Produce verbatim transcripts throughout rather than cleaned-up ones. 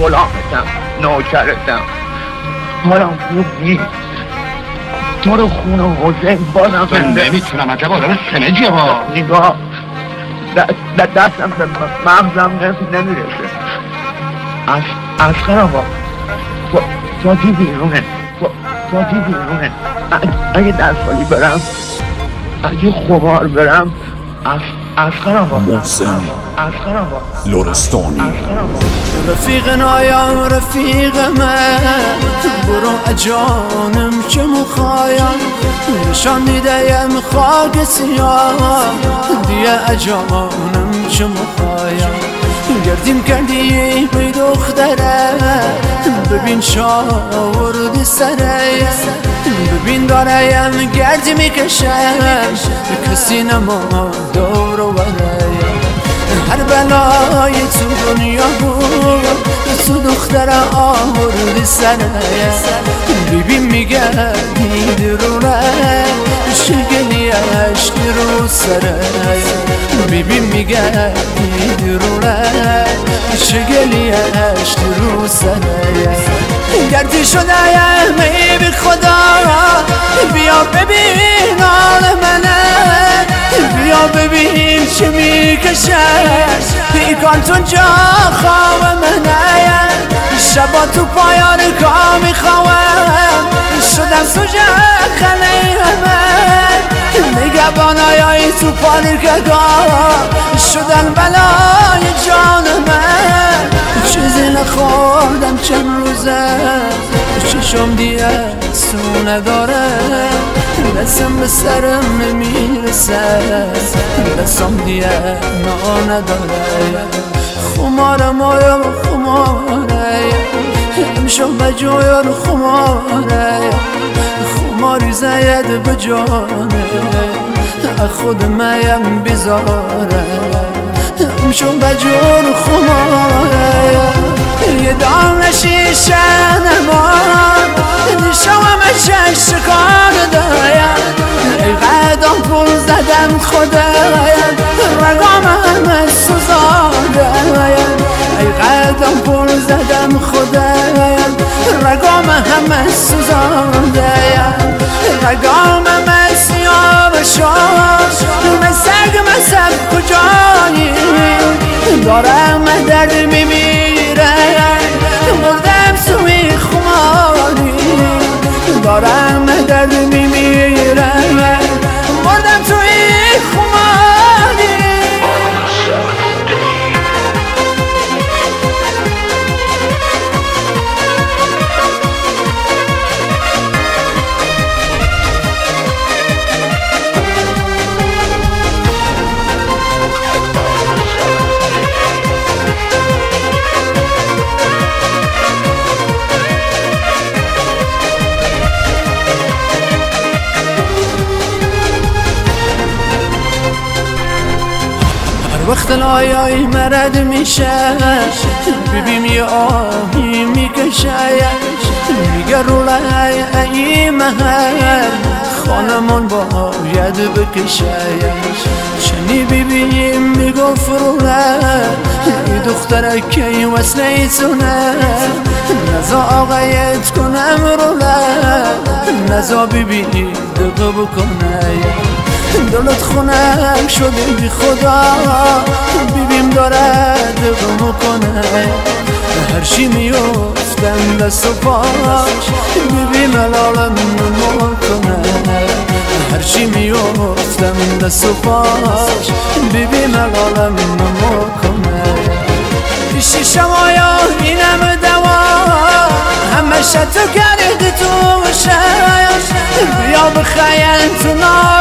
غلامتم، نوکرتم. حالم خوب نیست. تو رو خونه حسین بازم من نمیتونم عجب آدم سنجیه با نگاه دستم به مغزم نمیرسه. اسقر آقا فاتی بیرونه فاتی بیرونه. اگه دستالی برم، اگه خمار برم، اسقر آقا محسن لرستانی. رفیق نایم رفیق من، برو اجانم که مخایم نشان دیدیم خاک سیاه، دیگه اجانم که مخایم گردیم کردی بی دختره، ببین شاوردی سره، ببین داریم گردی میکشم کسی نما دور و برایم. هر بلای تو دنیا بود تو دختره آوردی سره، ببین میگردی درونه شگلی عشقی رو سره، ببین میگردی درونه شگلی عشقی رو سره. گردی شده می بی خدا بیا ببین حال منه، بیا ببین چه میکشه پیکانتون جا خواب منه. شبا تو پایان کار میخواهم شدم سوژه خنه من، نگهبانای تو پارکگاه شدن بلای جان من. چیزی نخوردم چند روزه چشم دیگه سو نداره، دستم به سرم نمیرسه دستم دیگه نا نداره. خمارم آیا خماره امشب بجویا رو خماره، خماری زید بجانه خود میم بیزاره. امشب بجویا رو خماره یه دام شیشه نمان نشوام شش شکار دایم، ای قدم پول زدم خدایم رگام همه سوزاندایم، ای قدم پول زدم خدایم رگام همه سوزاندایم. رگام همه سیاه شد من سگ مذهب کجایی دارم درد میمیره، مردم سوی خماری دارم درد میمیره، مردم توی خماری. وقت لایای مرد میشه ببین یه آهی میکشه، میگه رو لای ای محل خانمون باید بکشه. چنی ببینیم میگفت رو ای دختره که وصله تونه، نزا آقایت کنم رو نزا ببینی دقه بکنه. دلت خونم شده بی خدا ببین داره دقه میکنه، هر چی میفتم دست و پاش ببین ملالم نمیکنه، هر چی میفتم دست و پاش ببین ملالم نمیکنه. پیشی شمایا اینم دوا همه شتو کرده تو شاید، بیا بخیل تو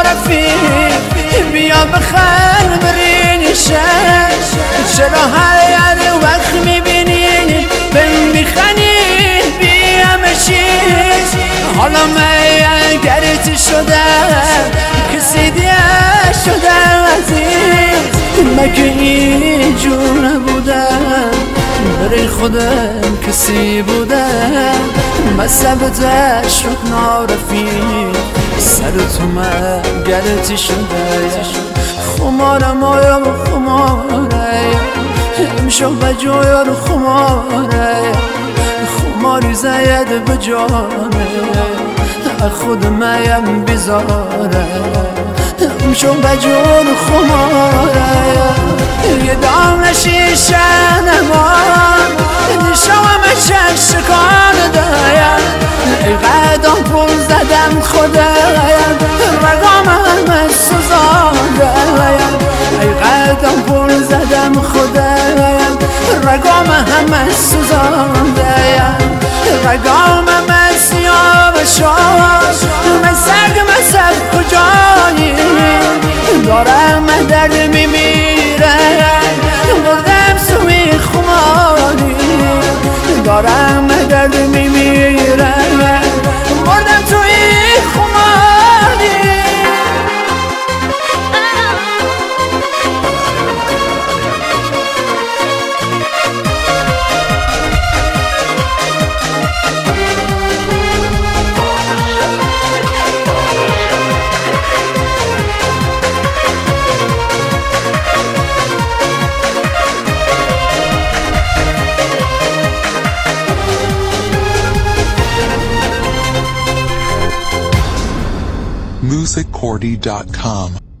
نارفی بیا بخیل برین شش. چرا هر یه وقت میبینی بهم میخنی بیا مشیش، حالا من گرت شده کسی دیگه شده عزیز، مگه اینجور نبودم برای خودم کسی بودم مذهبتش شد نارفی سر تو من گرتی شده. خمارم آیا خماره شو بجور خماره خماری زید بجانه خود مایم بزاره شو بجور خماره یه دام شیشه نمان شوام شش کار دایم ای قدم پول زدم خدایم رگام همه سوزاندایم ای قدم پول زدم خدایم رگام همه سوزاندایم رگام همه سیاه شد من سگ مسد کجایی دارم درد میمیره بردم سوی خماری دارم درد میمیره بردم توی خماری music cordy dot com